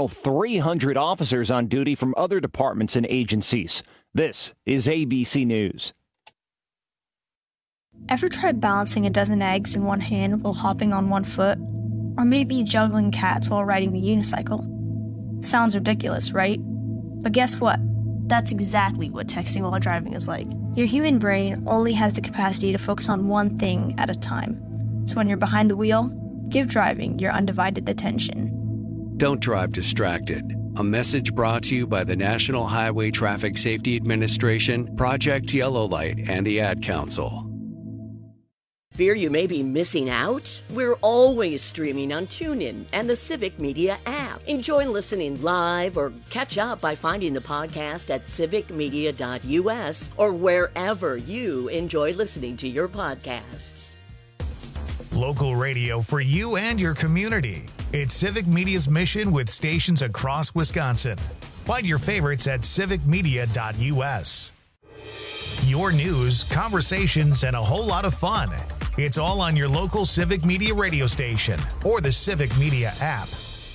additional 300 officers on duty from other departments and agencies. This is ABC News. Ever tried balancing a dozen eggs in one hand while hopping on one foot? Or maybe juggling cats while riding the unicycle? Sounds ridiculous, right? But guess what? That's exactly what texting while driving is like. Your human brain only has the capacity to focus on one thing at a time. So when you're behind the wheel, give driving your undivided attention. Don't drive distracted. A message brought to you by the National Highway Traffic Safety Administration, Project Yellow Light, and the Ad Council. Fear you may be missing out? We're always streaming on TuneIn and the Civic Media app. Enjoy listening live or catch up by finding the podcast at civicmedia.us or wherever you enjoy listening to your podcasts. Local radio for you and your community. It's Civic Media's mission with stations across Wisconsin. Find your favorites at civicmedia.us. Your news, conversations, and a whole lot of fun. It's all on your local Civic Media radio station or the Civic Media app.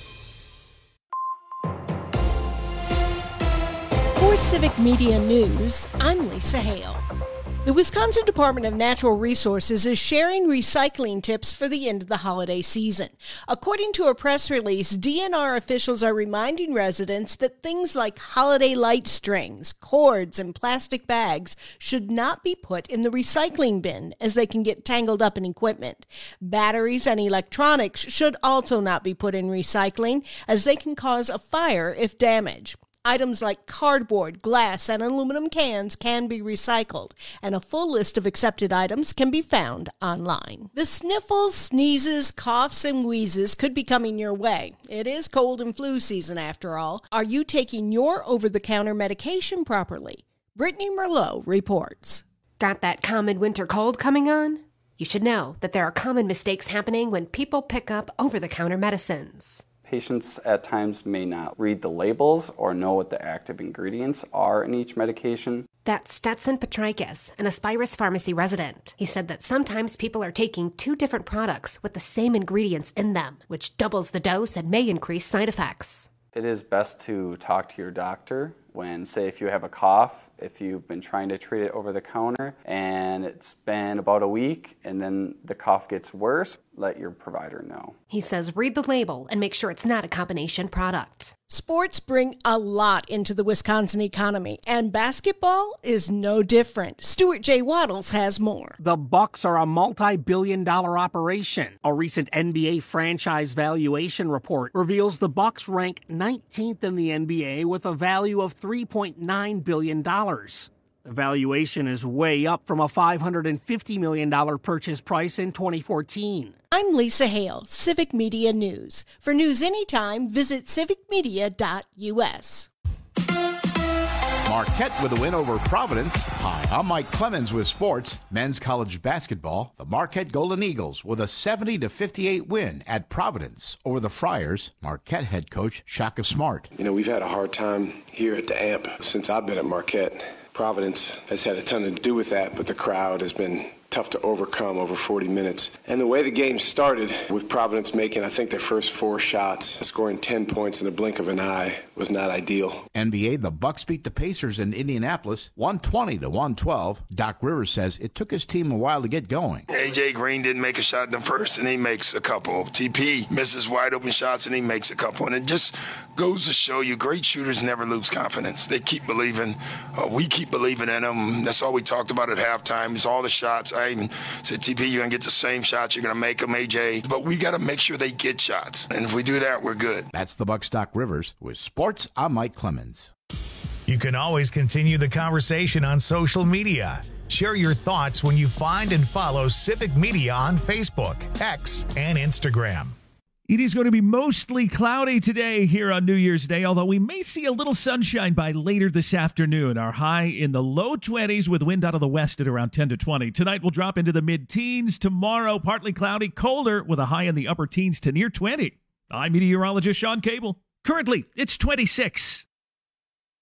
For Civic Media News, I'm Lisa Hale. The Wisconsin Department of Natural Resources is sharing recycling tips for the end of the holiday season. According to a press release, DNR officials are reminding residents that things like holiday light strings, cords, and plastic bags should not be put in the recycling bin as they can get tangled up in equipment. Batteries and electronics should also not be put in recycling as they can cause a fire if damaged. Items like cardboard, glass, and aluminum cans can be recycled, and a full list of accepted items can be found online. The sniffles, sneezes, coughs, and wheezes could be coming your way. It is cold and flu season after all. Are you taking your over-the-counter medication properly? Brittany Merlot reports. Got that common winter cold coming on? You should know that there are common mistakes happening when people pick up over-the-counter medicines. Patients at times may not read the labels or know what the active ingredients are in each medication. That's Stetson Petrikis, an Aspirus Pharmacy resident. He said that sometimes people are taking two different products with the same ingredients in them, which doubles the dose and may increase side effects. It is best to talk to your doctor when, say, if you have a cough, if you've been trying to treat it over the counter and it's been about a week and then the cough gets worse, let your provider know. He says read the label and make sure it's not a combination product. Sports bring a lot into the Wisconsin economy, and basketball is no different. Stuart J. Waddles has more. The Bucks are a multi-billion-dollar operation. A recent NBA franchise valuation report reveals the Bucks rank 19th in the NBA with a value of $3.9 billion. The valuation is way up from a $550 million purchase price in 2014. I'm Lisa Hale, Civic Media News. For news anytime, visit civicmedia.us. Marquette with a win over Providence. Hi, I'm Mike Clemens with sports. Men's college basketball. The Marquette Golden Eagles with a 70-58 win at Providence over the Friars. Marquette head coach Shaka Smart. You know, we've had a hard time here at the AMP since I've been at Marquette. Providence has had a ton to do with that, but the crowd has been tough to overcome over 40 minutes. And the way the game started, with Providence making, I think, their first 4 shots, scoring 10 points in the blink of an eye, was not ideal. NBA, the Bucks beat the Pacers in Indianapolis, 120-112. Doc Rivers says it took his team a while to get going. A.J. Green didn't make a shot in the first, and he makes a couple. TP misses wide open shots, and he makes a couple. And it just goes to show you great shooters never lose confidence. They keep believing. We keep believing in them. That's all we talked about at halftime is all the shots. I even said, TP, you're going to get the same shots. You're going to make them, AJ. But we got to make sure they get shots. And if we do that, we're good. That's the Bucks Doc Rivers. With sports, I'm Mike Clemens. You can always continue the conversation on social media. Share your thoughts when you find and follow Civic Media on Facebook, X, and Instagram. It is going to be mostly cloudy today here on New Year's Day, although we may see a little sunshine by later this afternoon. Our high in the low 20s with wind out of the west at around 10 to 20. Tonight we'll drop into the mid-teens. Tomorrow, partly cloudy, colder with a high in the upper teens to near 20. I'm meteorologist Sean Cable. Currently, it's 26.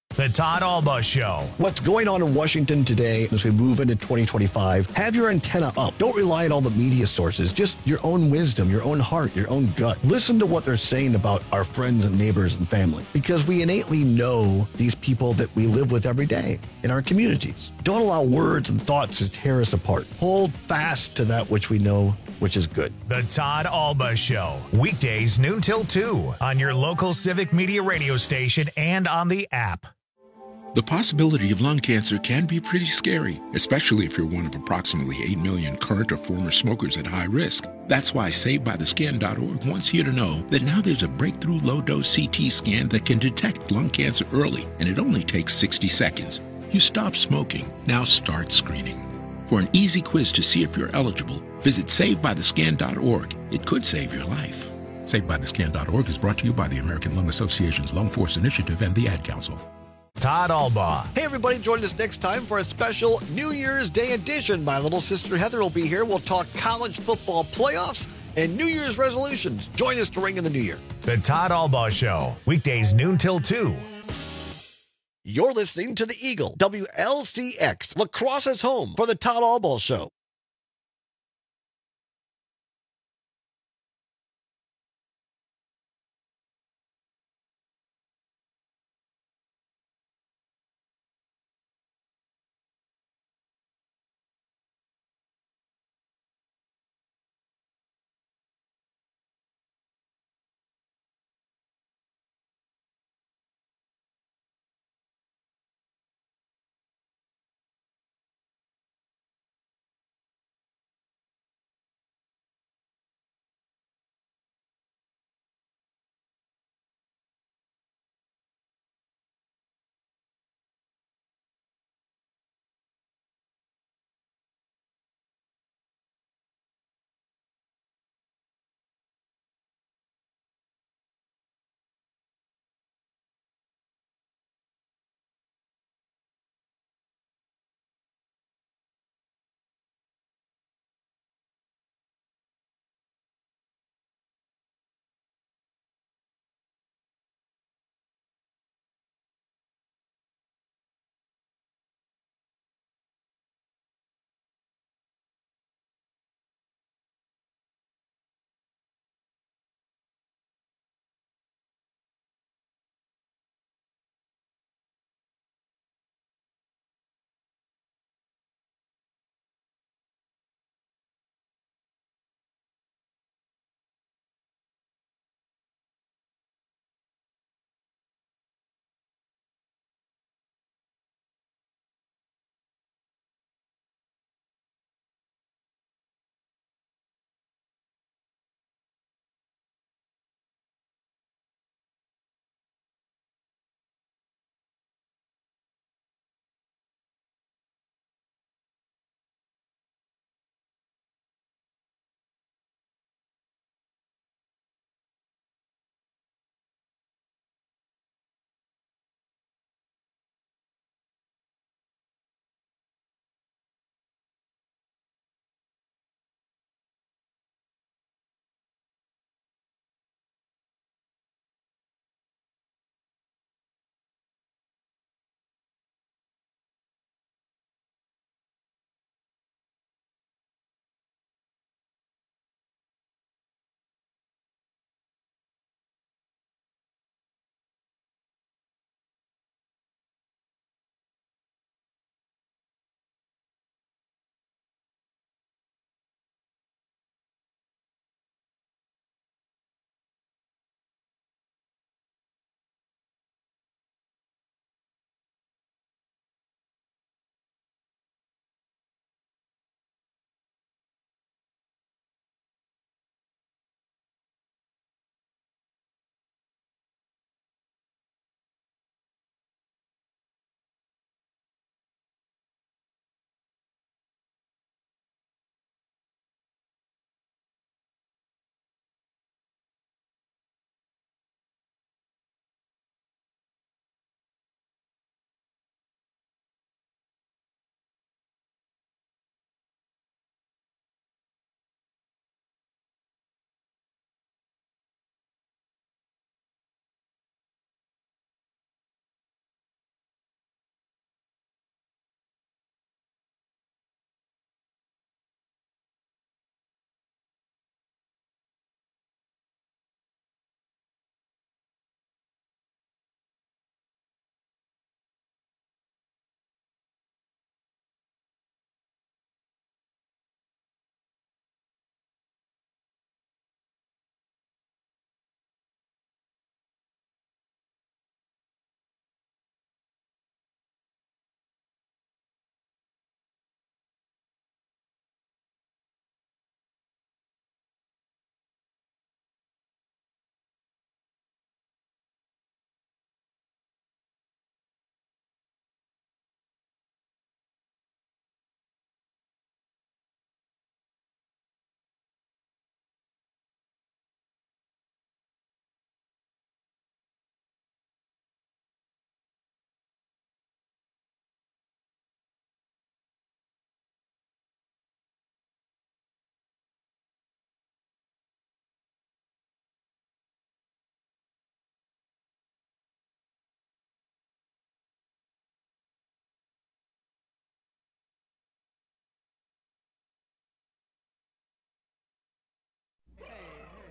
The Todd Alba Show. What's going on in Washington today as we move into 2025? Have your antenna up. Don't rely on all the media sources. Just your own wisdom, your own heart, your own gut. Listen to what they're saying about our friends and neighbors and family, because we innately know these people that we live with every day in our communities. Don't allow words and thoughts to tear us apart. Hold fast to that which we know, which is good. The Todd Alba Show. Weekdays noon till 2 on your local Civic Media radio station and on the app. The possibility of lung cancer can be pretty scary, especially if you're one of approximately 8 million current or former smokers at high risk. That's why SaveByTheScan.org wants you to know that now there's a breakthrough low-dose CT scan that can detect lung cancer early, and it only takes 60 seconds. You stop smoking. Now start screening. For an easy quiz to see if you're eligible, visit SaveByTheScan.org. It could save your life. SaveByTheScan.org is brought to you by the American Lung Association's Lung Force Initiative and the Ad Council. Todd Alba. Hey, everybody, join us next time for a special New Year's Day edition. My little sister Heather will be here. We'll talk college football playoffs and New Year's resolutions. Join us to ring in the new year. The Todd Alba Show. Weekdays noon till 2. You're listening to the Eagle, WLCX, La Crosse's home for the Todd Alba Show.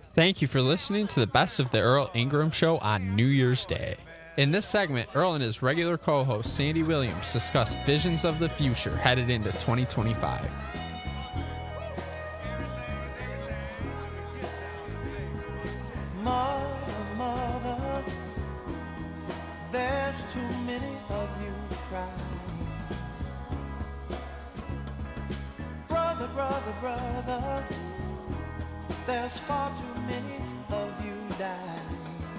Thank you for listening to the Best of the Earl Ingram Show on New Year's Day. In this segment, Earl and his regular co-host Sandy Williams discuss visions of the future headed into 2025. Mother, there's too many of you crying. Brother, there's far too many of you dying.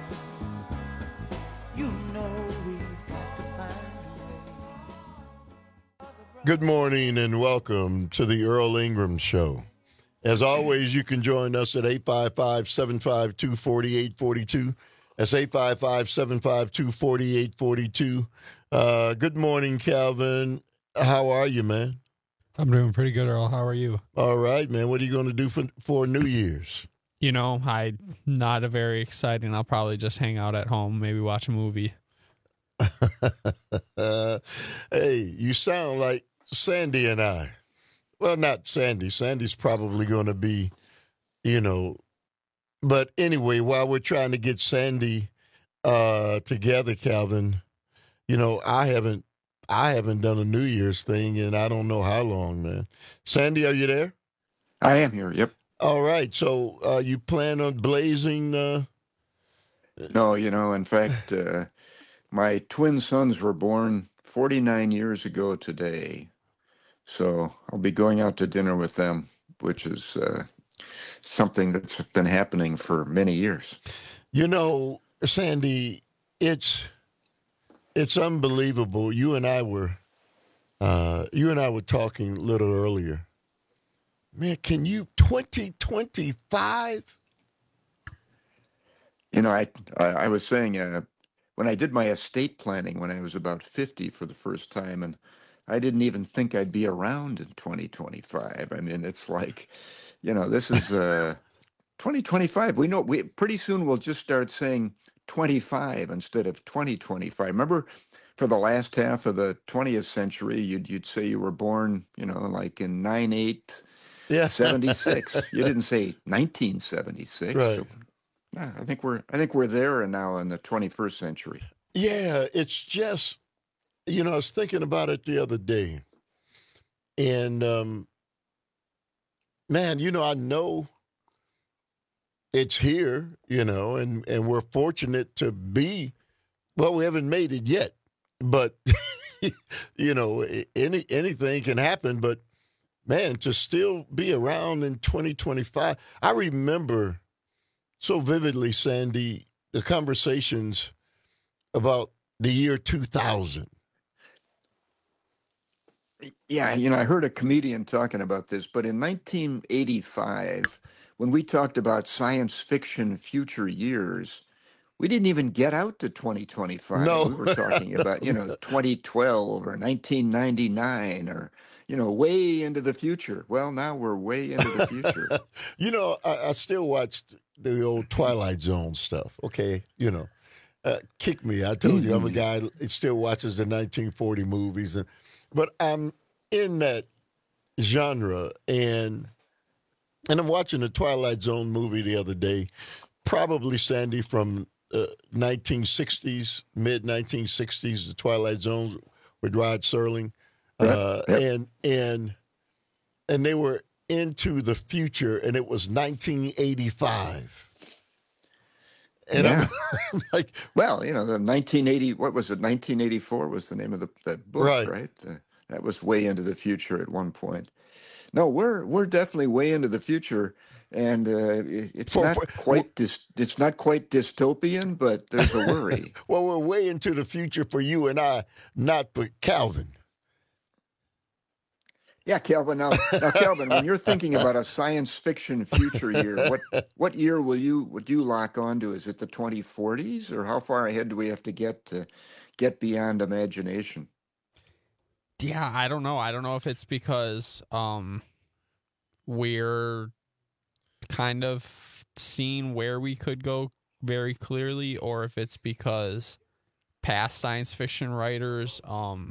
You know we've got to find a way. Good morning and welcome to the Earl Ingram Show. As always, you can join us at 855-752-4842. That's 855-752-4842. Good morning, Calvin. How are you, man? I'm doing pretty good, Earl. How are you? All right, man. What are you going to do for New Year's? You know, not a very exciting. I'll probably just hang out at home, maybe watch a movie. Hey, you sound like Sandy and I. Well, not Sandy. Sandy's probably going to be, but anyway, while we're trying to get Sandy together, Calvin, I haven't done a New Year's thing in I don't know how long, man. Sandy, are you there? I am here, yep. All right, so you plan on blazing? No, in fact, my twin sons were born 49 years ago today. So I'll be going out to dinner with them, which is something that's been happening for many years. Sandy, it's unbelievable. You and I were talking a little earlier. Man, can you 2025? I was saying when I did my estate planning when I was about 50 for the first time, and I didn't even think I'd be around in 2025. I mean, it's like, this is 2025. We know pretty soon we'll just start saying 25 instead of 2025. Remember, for the last half of the 20th century, you'd say you were born, like in 7876. You didn't say 1976. Right. So, I think we're there and now in the 21st century. Yeah, it's just. I was thinking about it the other day, and, man, I know it's here, and we're fortunate to be, well, we haven't made it yet, but, anything can happen, but, man, to still be around in 2025, I remember so vividly, Sandy, the conversations about the year 2000. Yeah, I heard a comedian talking about this, but in 1985, when we talked about science fiction future years, we didn't even get out to 2025. No. We were talking about, 2012 or 1999 or, way into the future. Well, now we're way into the future. I still watched the old Twilight Zone stuff, okay? Kick me. I told you I'm a guy that still watches the 1940 movies. But I'm in that genre, and I'm watching the Twilight Zone movie the other day, probably, Sandy, from 1960s, mid-1960s, the Twilight Zone with Rod Serling. Yep. And they were into the future, and it was 1985. And yeah. I'm like, well, the 1980, what was it? 1984 was the name of that book, right? That was way into the future at one point. No, we're definitely way into the future, and it's not quite dystopian, but there's a worry. Well, we're way into the future for you and I, not for Calvin. Yeah, Calvin. Now, Calvin, when you're thinking about a science fiction future year, what year would you lock onto? Is it the 2040s, or how far ahead do we have to get beyond imagination? Yeah, I don't know. I don't know if it's because we're kind of seeing where we could go very clearly, or if it's because past science fiction writers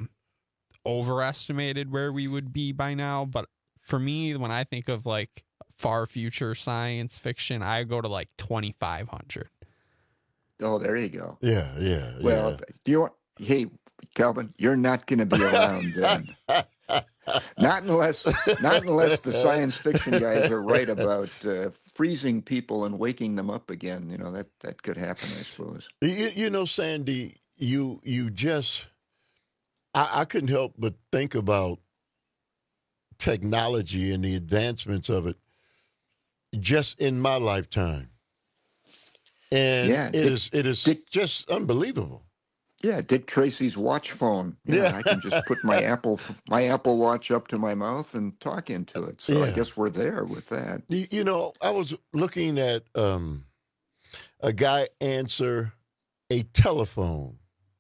overestimated where we would be by now. But for me, when I think of like far future science fiction, I go to like 2,500. Oh, there you go. Yeah. Well, do you want? Hey, Calvin, you're not going to be around then. Not unless the science fiction guys are right about freezing people and waking them up again. You know, that could happen, I suppose. You know, Sandy, you just, I couldn't help but think about technology and the advancements of it just in my lifetime. And it is just unbelievable. Yeah, Dick Tracy's watch phone. I can just put my Apple Watch up to my mouth and talk into it. So I guess we're there with that. You know, I was looking at a guy answer a telephone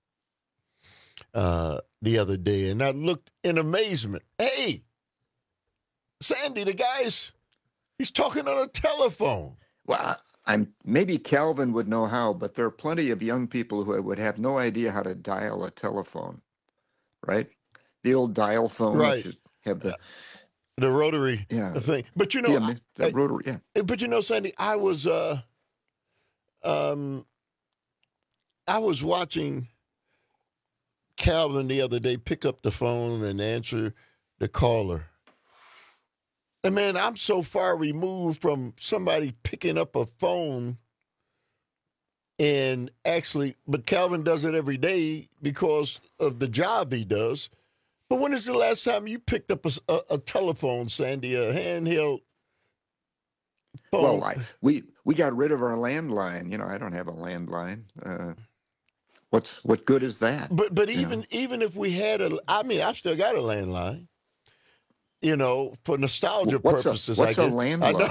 the other day, and I looked in amazement. Hey, Sandy, he's talking on a telephone. Well, maybe Calvin would know how, but there are plenty of young people who would have no idea how to dial a telephone, right? The old dial phone, right? Which have the rotary thing. But you know, the rotary. Yeah. But you know, Sandy, I was watching Calvin the other day pick up the phone and answer the caller. And man, I'm so far removed from somebody picking up a phone and but Calvin does it every day because of the job he does. But when is the last time you picked up a telephone, Sandy, a handheld phone? Well, we got rid of our landline. You know, I don't have a landline. What good is that? But even if we had I've still got a landline. You know, for nostalgia purposes. What's a landline?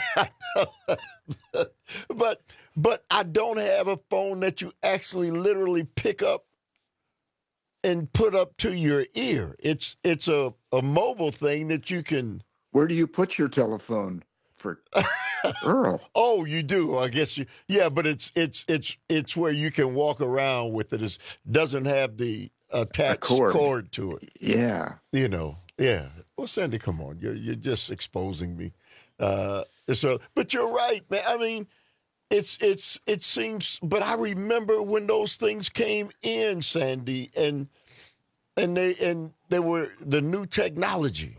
But I don't have a phone that you actually literally pick up and put up to your ear. It's a mobile thing that you can. Where do you put your telephone for Earl? Oh, you do. I guess you. Yeah, but it's where you can walk around with it. It doesn't have the attached cord to it. Yeah. You know. Yeah. Well, Sandy, come on. You're just exposing me. But you're right, man. I mean, it seems. But I remember when those things came in, Sandy, and they were the new technology.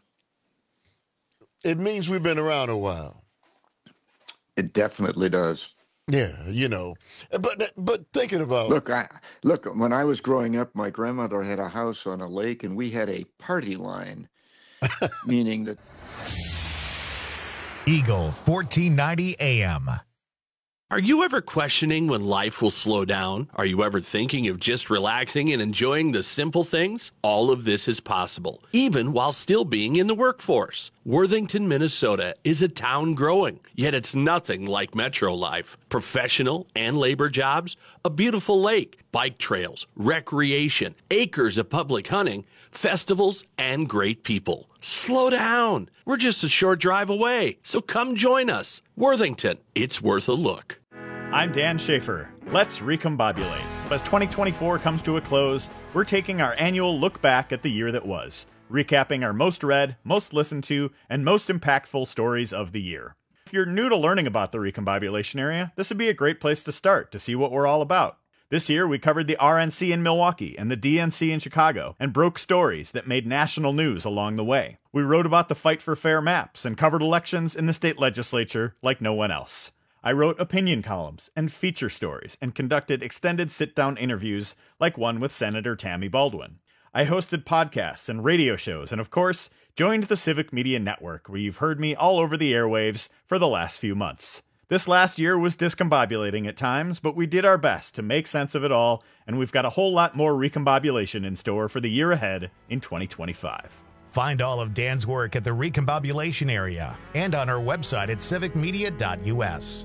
It means we've been around a while. It definitely does. Yeah, you know, but thinking about look, when I was growing up, my grandmother had a house on a lake, and we had a party line, meaning that Eagle 1490 AM. Are you ever questioning when life will slow down? Are you ever thinking of just relaxing and enjoying the simple things? All of this is possible, even while still being in the workforce. Worthington, Minnesota is a town growing, yet it's nothing like metro life. Professional and labor jobs, a beautiful lake, bike trails, recreation, acres of public hunting, festivals, and great people. Slow down. We're just a short drive away, so come join us. Worthington, it's worth a look. I'm Dan Schaefer. Let's recombobulate. As 2024 comes to a close, we're taking our annual look back at the year that was, recapping our most read, most listened to, and most impactful stories of the year. If you're new to learning about the recombobulation area, this would be a great place to start to see what we're all about. This year, we covered the RNC in Milwaukee and the DNC in Chicago and broke stories that made national news along the way. We wrote about the fight for fair maps and covered elections in the state legislature like no one else. I wrote opinion columns and feature stories and conducted extended sit-down interviews like one with Senator Tammy Baldwin. I hosted podcasts and radio shows and, of course, joined the Civic Media Network, where you've heard me all over the airwaves for the last few months. This last year was discombobulating at times, but we did our best to make sense of it all, and we've got a whole lot more recombobulation in store for the year ahead in 2025. Find all of Dan's work at the recombobulation area and on our website at civicmedia.us.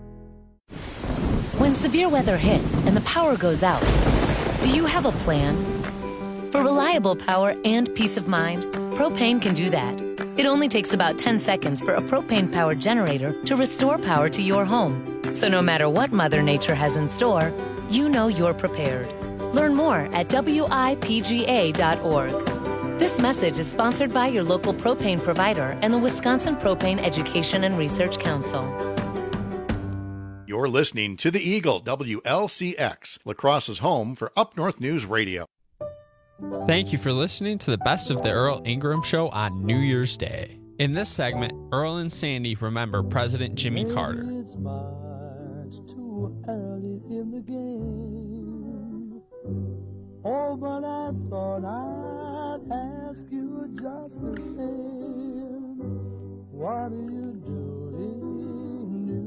When severe weather hits and the power goes out, do you have a plan? For reliable power and peace of mind, Propane can do that. It only takes about 10 seconds for a propane-powered generator to restore power to your home. So no matter what Mother Nature has in store, you know you're prepared. Learn more at WIPGA.org. This message is sponsored by your local propane provider and the Wisconsin Propane Education and Research Council. You're listening to The Eagle, WLCX, La Crosse's home for Up North News Radio. Thank you for listening to the best of the Earl Ingram Show on New Year's Day. In this segment, Earl and Sandy remember President Jimmy Carter. It's much too early in the game. Oh, but I thought I'd ask you just the same. What are you doing New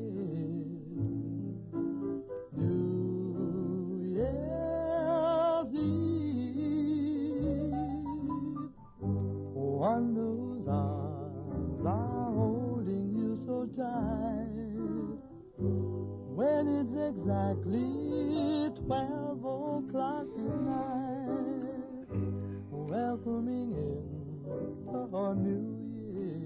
Year's Eve? One whose arms are holding you so tight when it's exactly 12 o'clock at night, welcoming in a new year.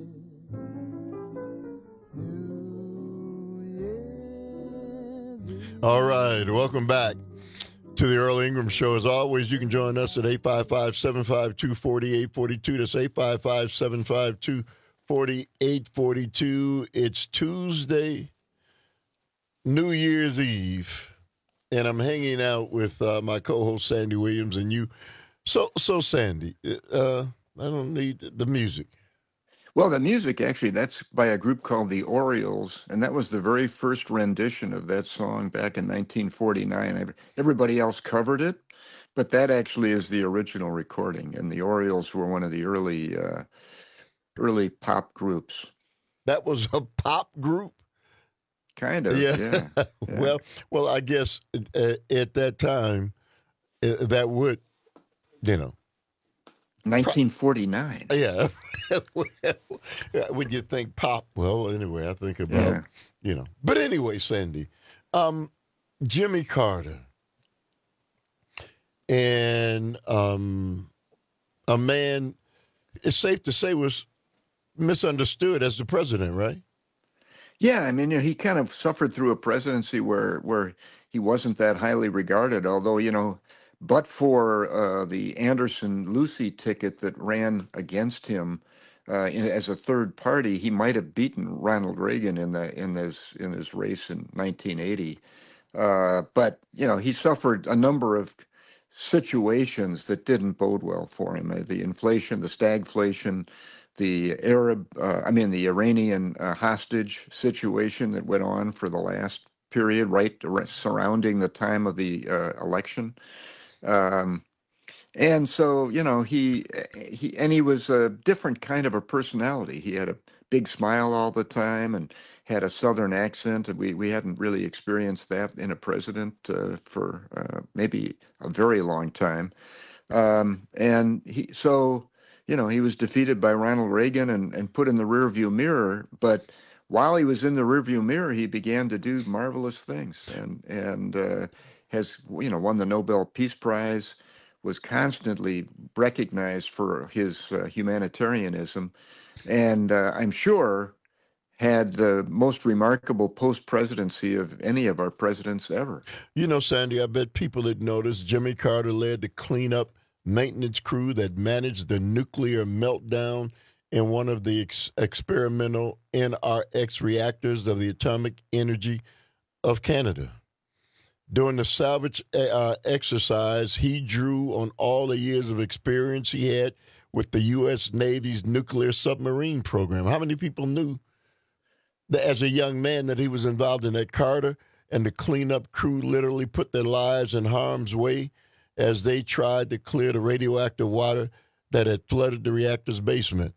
All right, welcome back to the Earl Ingram Show. As always, you can join us at 855-752-4842. That's 855-752-4842. It's Tuesday, New Year's Eve, and I'm hanging out with my co-host Sandy Williams and you. So Sandy, I don't need the music. Well, the music, actually, that's by a group called the Orioles, and that was the very first rendition of that song back in 1949. Everybody else covered it, but that actually is the original recording, and the Orioles were one of the early pop groups. That was a pop group? Kind of, yeah. Well, I guess at that time, that would, 1949. Yeah. When you think pop, well, anyway, I think about, But anyway, Sandy, Jimmy Carter and a man, it's safe to say, was misunderstood as the president, right? Yeah, I mean, he kind of suffered through a presidency where he wasn't that highly regarded, although, but for the Anderson-Lucy ticket that ran against him as a third party, he might have beaten Ronald Reagan in his race in 1980. But he suffered a number of situations that didn't bode well for him. The inflation, the stagflation, the Iranian hostage situation that went on for the last period, right surrounding the time of the election. And so, he was a different kind of a personality. He had a big smile all the time and had a Southern accent. And we hadn't really experienced that in a president for maybe a very long time. And he was defeated by Ronald Reagan and put in the rearview mirror. But while he was in the rearview mirror, he began to do marvelous things and has won the Nobel Peace Prize, was constantly recognized for his humanitarianism, and I'm sure had the most remarkable post-presidency of any of our presidents ever. Sandy, I bet people that noticed Jimmy Carter led the cleanup maintenance crew that managed the nuclear meltdown in one of the experimental NRX reactors of the Atomic Energy of Canada. During the salvage exercise, he drew on all the years of experience he had with the U.S. Navy's nuclear submarine program. How many people knew that as a young man that he was involved in that? Carter and the cleanup crew literally put their lives in harm's way as they tried to clear the radioactive water that had flooded the reactor's basement.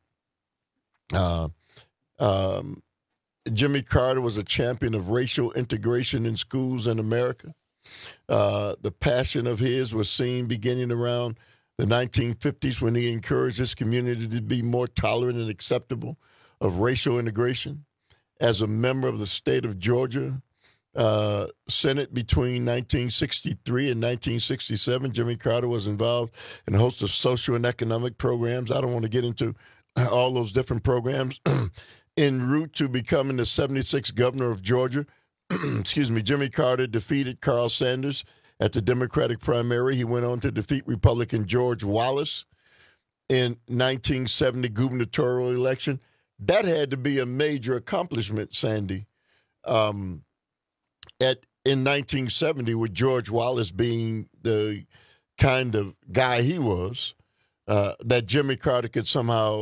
Jimmy Carter was a champion of racial integration in schools in America. The passion of his was seen beginning around the 1950s when he encouraged his community to be more tolerant and acceptable of racial integration. As a member of the state of Georgia Senate between 1963 and 1967, Jimmy Carter was involved in a host of social and economic programs. I don't want to get into all those different programs. En route to becoming the 76th governor of Georgia, Jimmy Carter defeated Carl Sanders at the Democratic primary. He went on to defeat Republican George Wallace in 1970 gubernatorial election. That had to be a major accomplishment, Sandy. In 1970, with George Wallace being the kind of guy he was, that Jimmy Carter could somehow,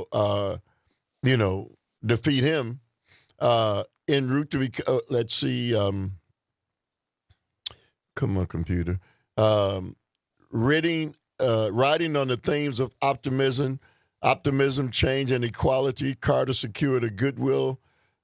defeat him en route to be. Let's see. Come on, computer. Riding on the themes of optimism, change, and equality, Carter secured a good win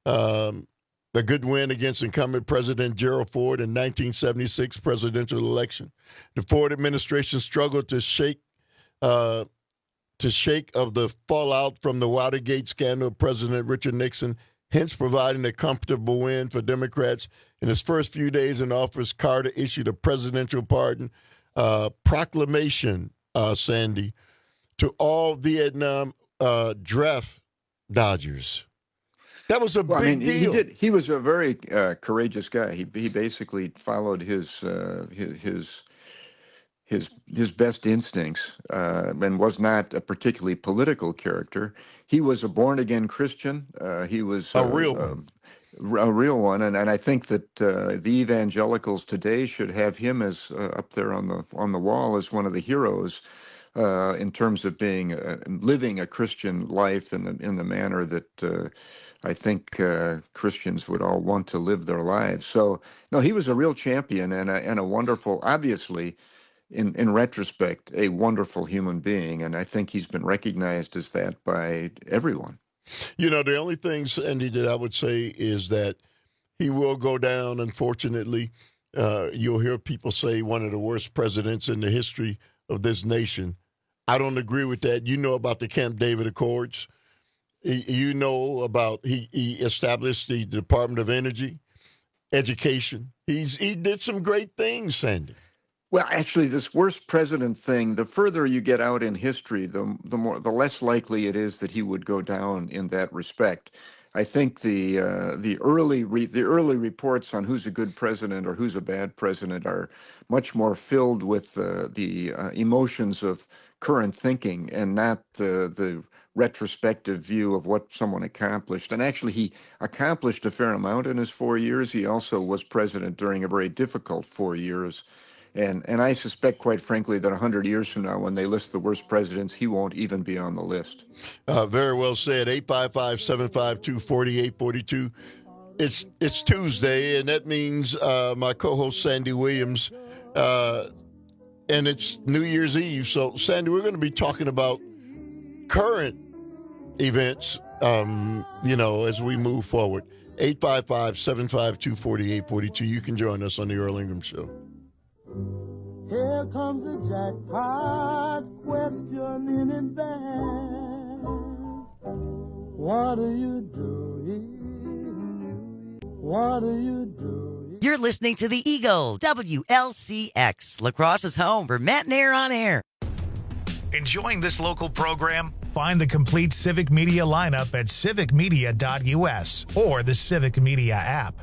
against incumbent President Gerald Ford in 1976 presidential election. The Ford administration struggled to shake of the fallout from the Watergate scandal of President Richard Nixon, hence providing a comfortable win for Democrats. In his first few days in office, Carter issued a presidential pardon proclamation, Sandy, to all Vietnam draft dodgers. That was a big deal. He was a very courageous guy. He basically followed his best instincts and was not a particularly political character. He was a born-again Christian. He was a real one. A real one, and I think that the evangelicals today should have him as up there on the wall as one of the heroes in terms of being living a Christian life in the manner that I think Christians would all want to live their lives. So no, he was a real champion and a wonderful, obviously, in retrospect, a wonderful human being, and I think he's been recognized as that by everyone. The only thing, Sandy, that I would say is that he will go down, unfortunately. You'll hear people say one of the worst presidents in the history of this nation. I don't agree with that. You know about the Camp David Accords. You know about he established the Department of Energy, Education. He did some great things, Sandy. Well, actually, this worst president thing, the further you get out in history, the less likely it is that he would go down in that respect. I think the early reports on who's a good president or who's a bad president are much more filled with the emotions of current thinking and not the retrospective view of what someone accomplished. And actually, he accomplished a fair amount in his 4 years. He also was president during a very difficult 4 years. And I suspect, quite frankly, that 100 years from now, when they list the worst presidents, he won't even be on the list. Very well said. 855-752-4842. It's Tuesday, and that means my co-host Sandy Williams, and it's New Year's Eve. So, Sandy, we're going to be talking about current events, as we move forward. 855-752-4842. You can join us on the Earl Ingram Show. Here comes the jackpot question in advance. What are you doing? What are you doing? You're listening to the Eagle, WLCX, La Crosse's home for Matinee on Air. Enjoying this local program? Find the complete Civic Media lineup at civicmedia.us or the Civic Media app.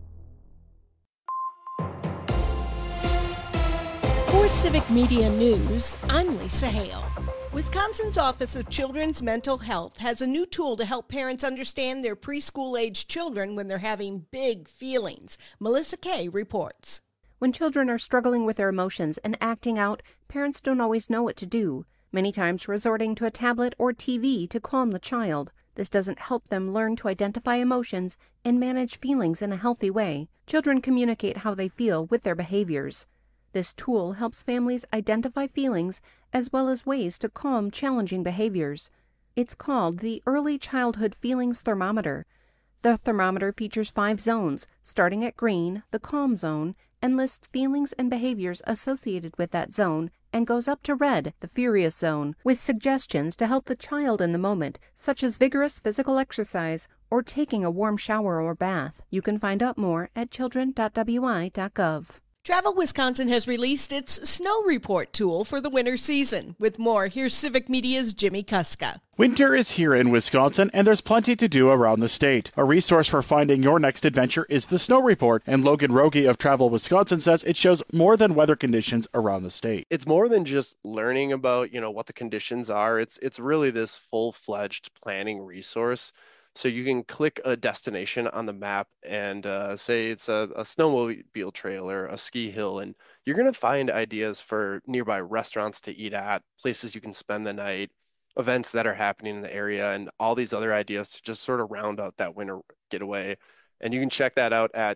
For Civic Media News, I'm Lisa Hale. Wisconsin's Office of Children's Mental Health has a new tool to help parents understand their preschool-age children when they're having big feelings. Melissa Kay reports. When children are struggling with their emotions and acting out, parents don't always know what to do, many times resorting to a tablet or TV to calm the child. This doesn't help them learn to identify emotions and manage feelings in a healthy way. Children communicate how they feel with their behaviors. This tool helps families identify feelings as well as ways to calm challenging behaviors. It's called the Early Childhood Feelings Thermometer. The thermometer features 5 zones, starting at green, the calm zone, and lists feelings and behaviors associated with that zone, and goes up to red, the furious zone, with suggestions to help the child in the moment, such as vigorous physical exercise or taking a warm shower or bath. You can find out more at children.wi.gov. Travel Wisconsin has released its Snow Report tool for the winter season. With more, here's Civic Media's Jimmy Kuska. Winter is here in Wisconsin, and there's plenty to do around the state. A resource for finding your next adventure is the Snow Report, and Logan Rogie of Travel Wisconsin says it shows more than weather conditions around the state. It's more than just learning about, what the conditions are. It's really this full-fledged planning resource. So you can click a destination on the map and say it's a snowmobile trail or a ski hill, and you're going to find ideas for nearby restaurants to eat at, places you can spend the night, events that are happening in the area, and all these other ideas to just sort of round out that winter getaway. And you can check that out at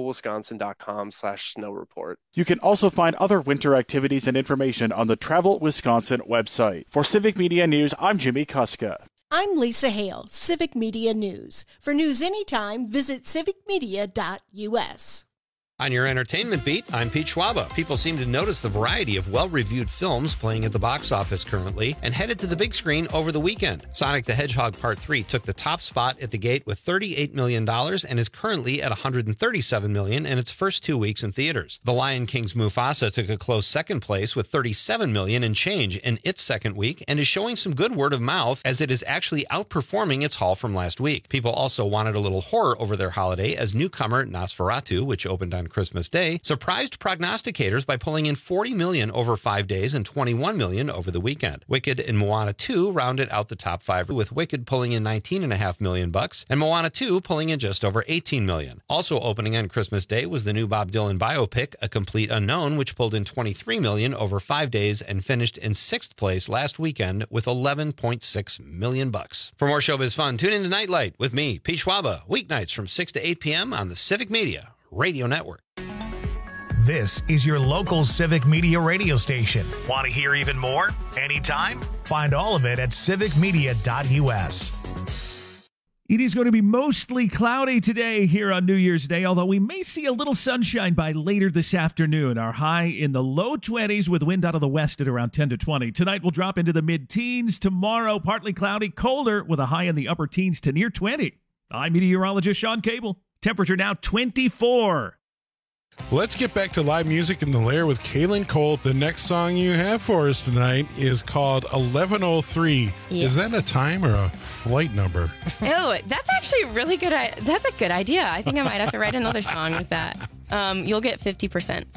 travelwisconsin.com/snow report. You can also find other winter activities and information on the Travel Wisconsin website. For Civic Media News, I'm Jimmy Kuska. I'm Lisa Hale, Civic Media News. For news anytime, visit civicmedia.us. On your entertainment beat, I'm Pete Schwaba. People seem to notice the variety of well-reviewed films playing at the box office currently and headed to the big screen over the weekend. Sonic the Hedgehog Part 3 took the top spot at the gate with $38 million and is currently at $137 million in its first 2 weeks in theaters. The Lion King's Mufasa took a close second place with $37 million and change in its second week and is showing some good word of mouth as it is actually outperforming its haul from last week. People also wanted a little horror over their holiday as newcomer Nosferatu, which opened on Christmas Day, surprised prognosticators by pulling in $40 million over 5 days and $21 million over the weekend. Wicked and Moana 2 rounded out the top five, with Wicked pulling in $19.5 million and Moana 2 pulling in just over $18 million. Also opening on Christmas Day was the new Bob Dylan biopic, A Complete Unknown, which pulled in $23 million over 5 days and finished in sixth place last weekend with $11.6 million. For more showbiz fun, tune in to Nightlight with me, Pete Schwaba, weeknights from 6 to 8 p.m. on the Civic Media Radio Network. This is your local Civic Media radio station. Want to hear even more? Anytime? Find all of it at civicmedia.us. It is going to be mostly cloudy today here on New Year's Day, although we may see a little sunshine by later this afternoon. Our high in the low 20s with wind out of the west at around 10 to 20. Tonight we'll drop into the mid-teens. Tomorrow, partly cloudy, colder with a high in the upper teens to near 20. I'm meteorologist Sean Cable. Temperature now 24. Let's get back to live music in the Lair with Kaylin Cole. The next song you have for us tonight is called 1103. Yes. Is that a time or a flight number? Oh, that's actually really good. That's a good idea. I think I might have to write another song with that. You'll get 50%.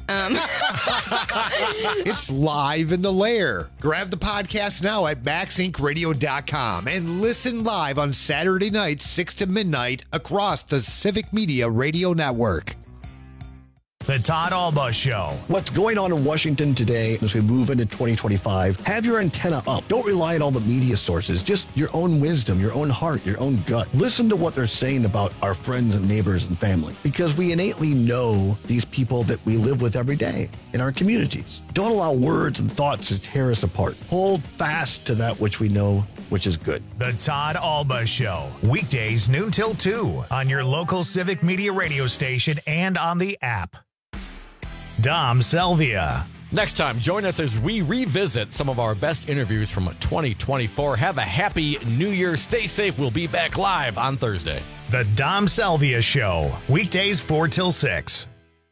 It's live in the Lair. Grab the podcast now at maxincradio.com and listen live on Saturday nights, 6 to midnight across the Civic Media Radio Network. The Todd Alba Show. What's going on in Washington today as we move into 2025? Have your antenna up. Don't rely on all the media sources. Just your own wisdom, your own heart, your own gut. Listen to what they're saying about our friends and neighbors and family, because we innately know these people that we live with every day in our communities. Don't allow words and thoughts to tear us apart. Hold fast to that which we know, which is good. The Todd Alba Show. Weekdays noon till 2 on your local Civic Media radio station and on the app. Dom Selvia. Next time, join us as we revisit some of our best interviews from 2024. Have a happy New Year. Stay safe. We'll be back live on Thursday. The Dom Selvia Show. Weekdays 4 till 6.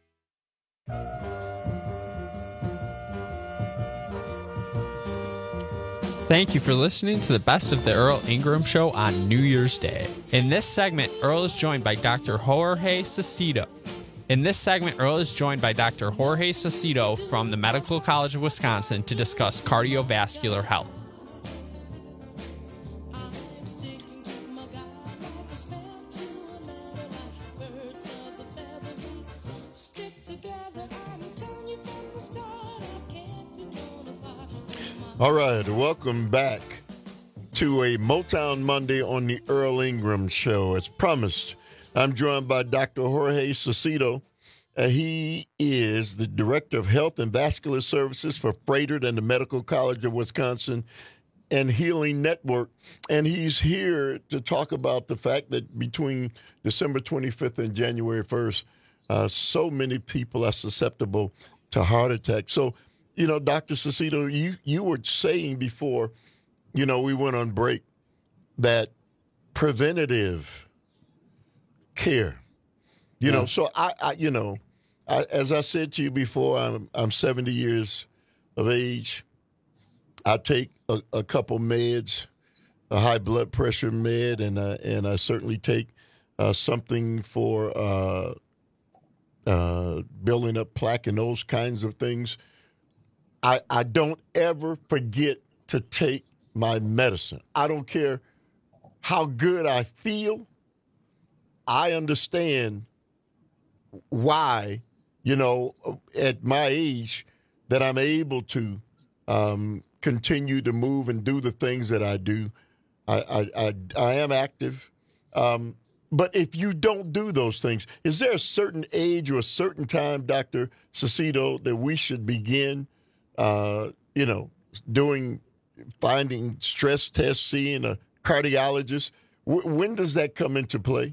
Thank you for listening to the best of the Earl Ingram Show on New Year's Day. In this segment, Earl is joined by Dr. Jorge Cecido. from the Medical College of Wisconsin to discuss cardiovascular health. All right, welcome back to a Motown Monday on the Earl Ingram Show. As promised, I'm joined by Dr. Jorge Cecido. He is the Director of Health and Vascular Services for Froedtert and the Medical College of Wisconsin and Healing Network. And he's here to talk about the fact that between December 25th and January 1st, so many people are susceptible to heart attack. So, you know, Dr. Cecido, you were saying before, you know, we went on break, that preventative care, you know, so as I said to you before, I'm 70 years of age. I take a couple meds, a high blood pressure med, and I certainly take something for building up plaque and those kinds of things. I don't ever forget to take my medicine. I don't care how good I feel. I understand why, at my age, that I'm able to continue to move and do the things that I do. I am active. But if you don't do those things, is there a certain age or a certain time, Dr. Saucedo, that we should begin, finding stress tests, seeing a cardiologist? When does that come into play?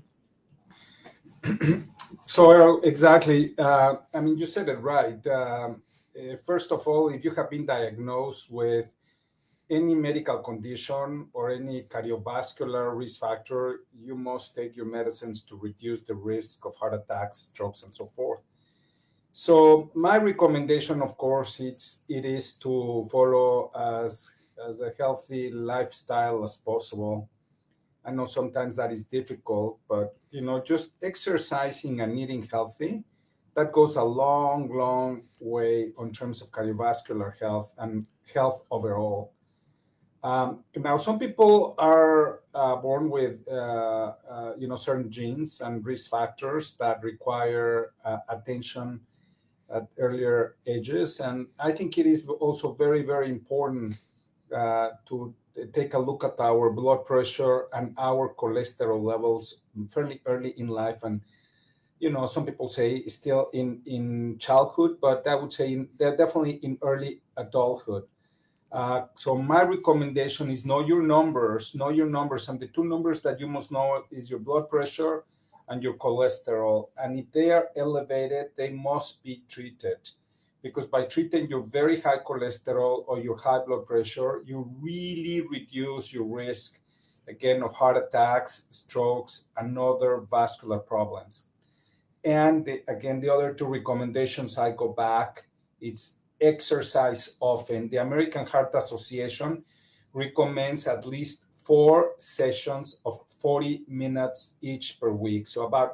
So, Earl, exactly. You said it right. First of all, if you have been diagnosed with any medical condition or any cardiovascular risk factor, you must take your medicines to reduce the risk of heart attacks, strokes, and so forth. So my recommendation, of course, it is to follow as a healthy lifestyle as possible. I know sometimes that is difficult, but just exercising and eating healthy, that goes a long, long way in terms of cardiovascular health and health overall. Now, some people are born with, certain genes and risk factors that require attention at earlier ages. And I think it is also very, very important to take a look at our blood pressure and our cholesterol levels fairly early in life. And, some people say still in childhood, but I would say they're definitely in early adulthood. So my recommendation is know your numbers. And the two numbers that you must know is your blood pressure and your cholesterol. And if they are elevated, they must be treated. Because by treating your very high cholesterol or your high blood pressure, you really reduce your risk, again, of heart attacks, strokes, and other vascular problems. And the other two recommendations, I go back, it's exercise often. The American Heart Association recommends at least 4 sessions of 40 minutes each per week. So about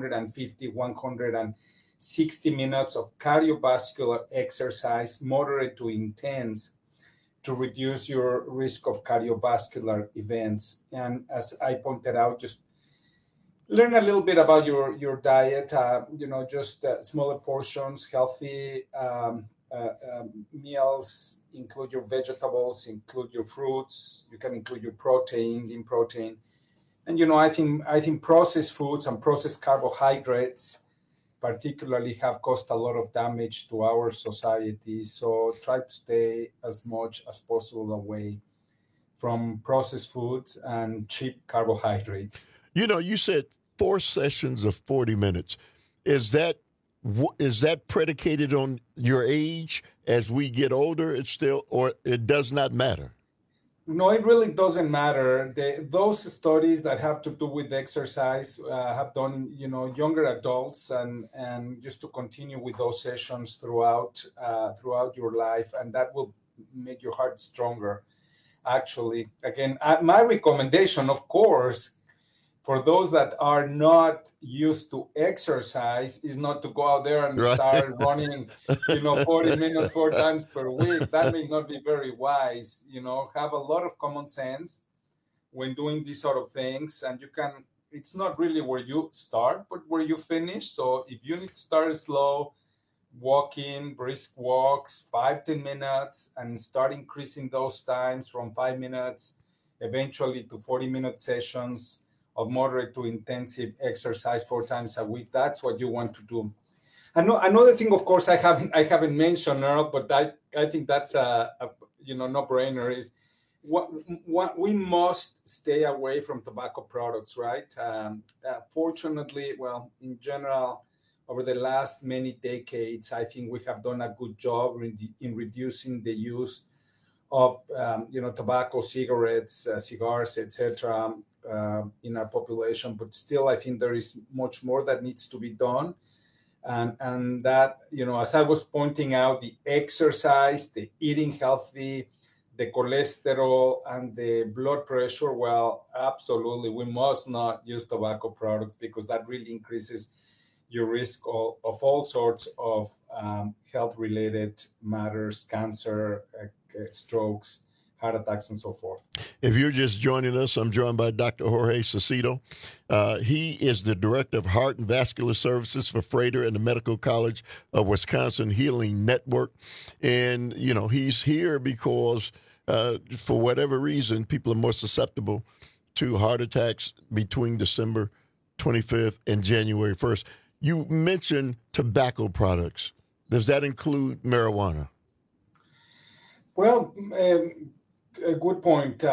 160 minutes of cardiovascular exercise, moderate to intense, to reduce your risk of cardiovascular events. And as I pointed out, just learn a little bit about your diet, just smaller portions, healthy meals, include your vegetables, include your fruits. You can include your protein, lean protein. And, I think processed foods and processed carbohydrates particularly have caused a lot of damage to our society. So try to stay as much as possible away from processed foods and cheap carbohydrates. You said 4 sessions of 40 minutes. Is that predicated on your age? As we get older, it's still, or it does not matter? No, it really doesn't matter. Those studies that have to do with exercise have done in younger adults, and just to continue with those sessions throughout your life, and that will make your heart stronger. Actually, again, my recommendation, of course, for those that are not used to exercise, is not to go out there and start running, 40 minutes 4 times per week. That may not be very wise. Have a lot of common sense when doing these sort of things. And it's not really where you start, but where you finish. So if you need to start slow, walking, brisk walks, 5-10 minutes, and start increasing those times from 5 minutes, eventually to 40-minute sessions of moderate to intensive exercise 4 times a week. That's what you want to do. Another thing, of course, I haven't mentioned, Earl, but I think that's a no-brainer, is what we must stay away from tobacco products, right? Fortunately, in general, over the last many decades, I think we have done a good job in reducing the use of tobacco, cigarettes, cigars, etc. In our population, but still I think there is much more that needs to be done. And that, as I was pointing out, the exercise, the eating healthy, the cholesterol, and the blood pressure, well, absolutely, we must not use tobacco products because that really increases your risk of all sorts of health-related matters, cancer, strokes, heart attacks, and so forth. If you're just joining us, I'm joined by Dr. Jorge Cecito. He is the Director of Heart and Vascular Services for Froedtert and the Medical College of Wisconsin Healing Network. And, he's here because for whatever reason, people are more susceptible to heart attacks between December 25th and January 1st. You mentioned tobacco products. Does that include marijuana? Well, a good point.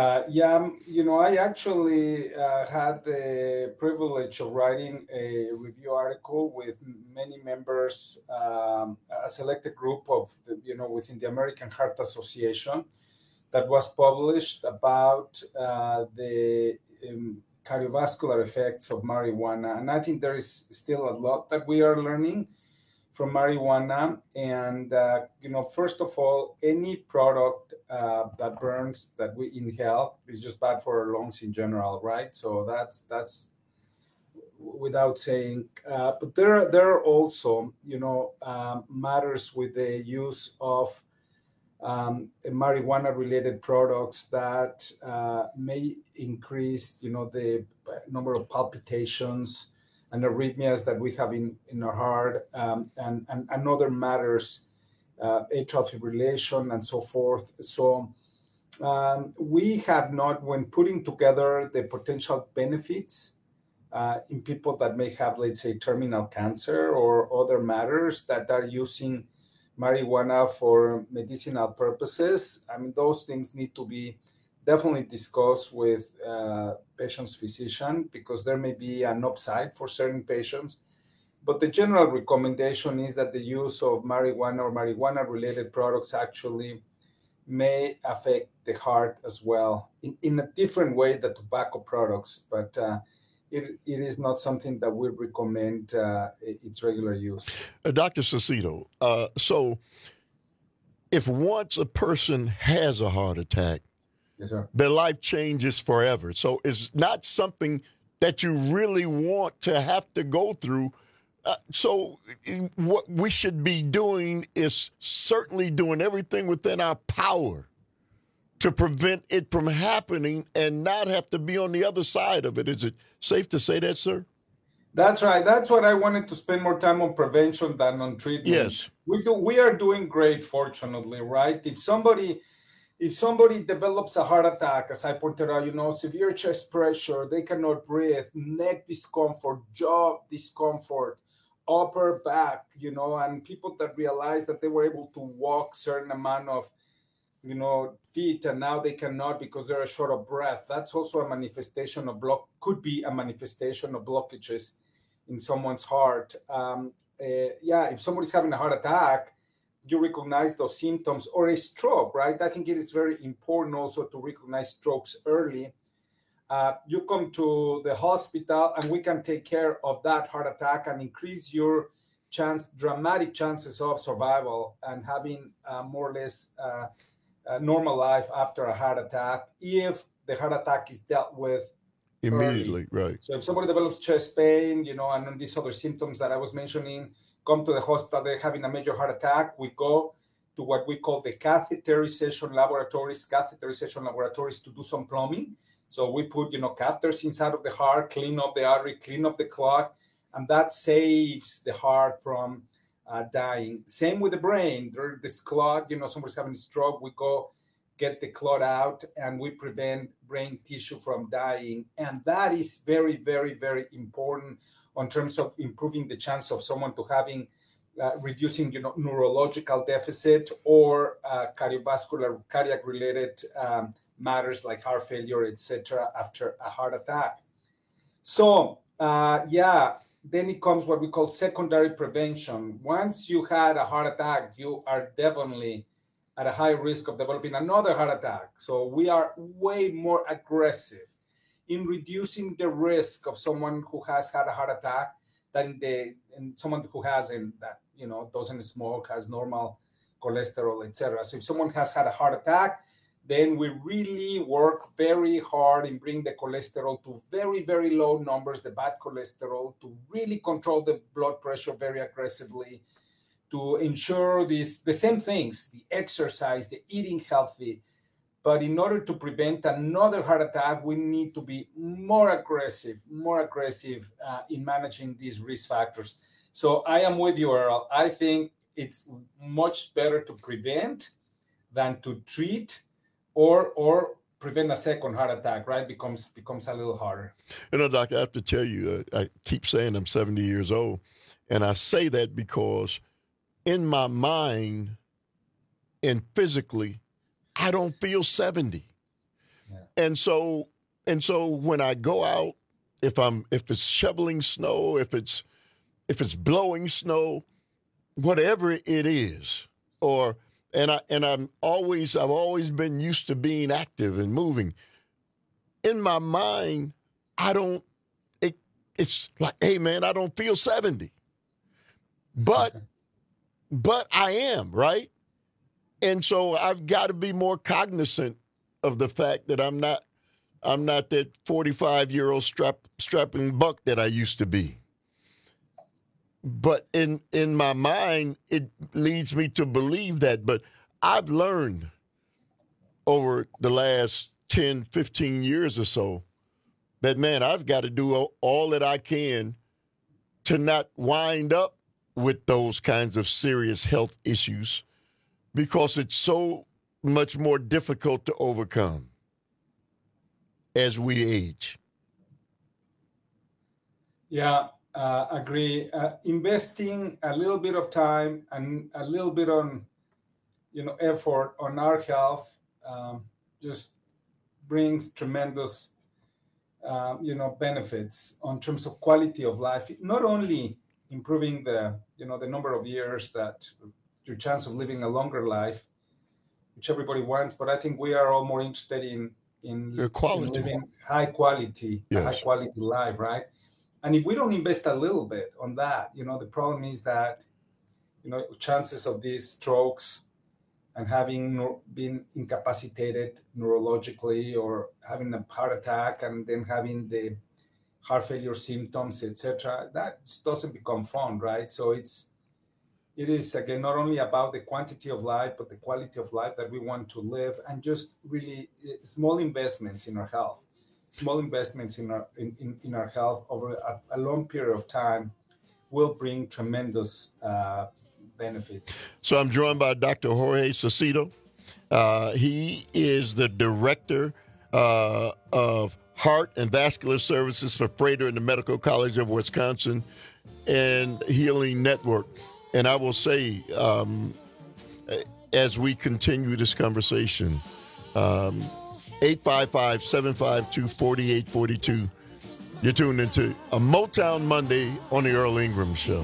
I actually had the privilege of writing a review article with many members, a selected group of, within the American Heart Association that was published about the cardiovascular effects of marijuana. And I think there is still a lot that we are learning from marijuana. And, first of all, any product that burns that we inhale is just bad for our lungs in general, right? So that's without saying. But there are also, matters with the use of marijuana-related products that may increase, the number of palpitations and arrhythmias that we have in our heart, and other matters, atrial fibrillation and so forth. So we have not, when putting together the potential benefits in people that may have, let's say, terminal cancer or other matters that are using marijuana for medicinal purposes, those things need to be definitely discussed with patient's physician because there may be an upside for certain patients. But the general recommendation is that the use of marijuana or marijuana-related products actually may affect the heart as well in a different way than tobacco products. But it is not something that we recommend its regular use. Dr. Cecito, so if once a person has a heart attack, yes, sir, their life changes forever. So it's not something that you really want to have to go through. So what we should be doing is certainly doing everything within our power to prevent it from happening and not have to be on the other side of it. Is it safe to say that, sir? That's right. That's what I wanted to spend more time on prevention than on treatment. Yes. We are doing great, fortunately, right? If somebody develops a heart attack, as I pointed out, severe chest pressure, they cannot breathe, neck discomfort, jaw discomfort, upper back, and people that realize that they were able to walk certain amount of, feet, and now they cannot because they're short of breath. That's also a manifestation of could be a manifestation of blockages in someone's heart. If somebody's having a heart attack, you recognize those symptoms, or a stroke, right? I think it is very important also to recognize strokes early. You come to the hospital and we can take care of that heart attack and increase your dramatic chances of survival and having more or less normal life after a heart attack if the heart attack is dealt with immediately, early. Right? So if somebody develops chest pain, and these other symptoms that I was mentioning, come to the hospital, they're having a major heart attack, we go to what we call the catheterization laboratories to do some plumbing. So we put, catheters inside of the heart, clean up the artery, clean up the clot, and that saves the heart from dying. Same with the brain. There's this clot, somebody's having a stroke, we go get the clot out and we prevent brain tissue from dying. And that is very, very, very important in terms of improving the chance of someone to having, reducing, neurological deficit or cardiac-related matters like heart failure, etc., after a heart attack. So, then it comes what we call secondary prevention. Once you had a heart attack, you are definitely at a high risk of developing another heart attack. So we are way more aggressive in reducing the risk of someone who has had a heart attack that in someone who hasn't, that, you know, doesn't smoke, has normal cholesterol, etc. So if someone has had a heart attack, then we really work very hard in bringing the cholesterol to very, very low numbers, the bad cholesterol, to really control the blood pressure very aggressively, to ensure the same things, the exercise, the eating healthy. But in order to prevent another heart attack, we need to be more aggressive in managing these risk factors. So I am with you, Earl. I think it's much better to prevent than to treat, or prevent a second heart attack, right? Becomes a little harder. You know, Doc, I have to tell you, I keep saying I'm 70 years old, and I say that because in my mind and physically, I don't feel 70. Yeah. And so when I go out, if it's shoveling snow, if it's blowing snow, whatever it is, I've always been used to being active and moving. In my mind, it's like, hey man, I don't feel 70. But I am, right? And so I've got to be more cognizant of the fact that I'm not that 45-year-old strapping buck that I used to be. But in my mind, it leads me to believe that. But I've learned over the last 10, 15 years or so that, man, I've got to do all that I can to not wind up with those kinds of serious health issues, because it's so much more difficult to overcome as we age. Yeah. Agree. Investing a little bit of time and a little bit on, effort on our health just brings tremendous, benefits in terms of quality of life. Not only improving the number of years, that your chance of living a longer life, which everybody wants, but I think we are all more interested in living high quality life, right? And if we don't invest a little bit on that, the problem is that, chances of these strokes and having been incapacitated neurologically, or having a heart attack and then having the heart failure symptoms, etc., that just doesn't become fun, right? So it is, again, not only about the quantity of life, but the quality of life that we want to live, and just really small investments in our health. Small investments in our health over a long period of time will bring tremendous benefits. So I'm joined by Dr. Jorge Saucedo. He is the director of Heart and Vascular Services for Froedtert and the Medical College of Wisconsin and Healing Network. And I will say, as we continue this conversation, 855-752-4842. You're tuned into a Motown Monday on the Earl Ingram Show.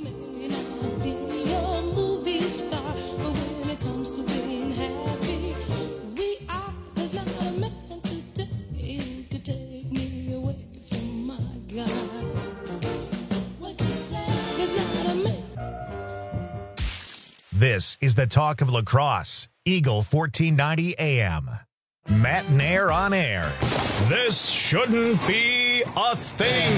This is the talk of lacrosse. Eagle 1490 AM. Matt Nair on air. This shouldn't be a thing.